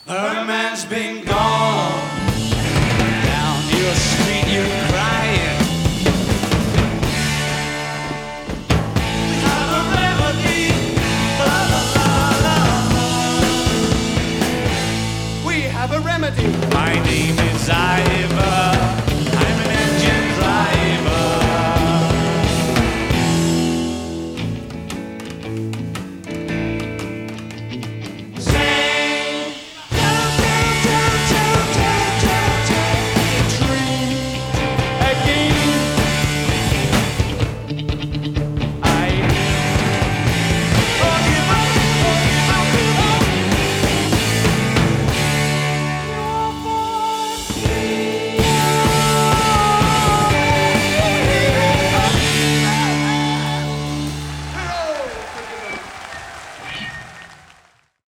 Her man's been gone. Down your street you're crying. We have a remedy. La la la la. We have a remedy. My name is